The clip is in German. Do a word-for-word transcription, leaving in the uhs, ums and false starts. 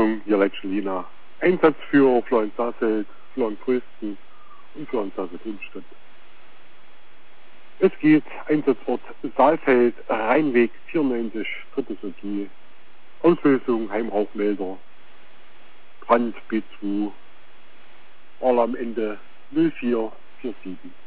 Ordnung, hier Leitschelina. Einsatzführer Florian Sasselt, Florian Größten und Florian Sasselt Umstand. Es geht Einsatzort Saalfeld, Rheinweg vierundneunzig, dritte Sortie. Auslösung, Heimrauchmelder, Brand B zwei, Alarm Ende null vier vier sieben.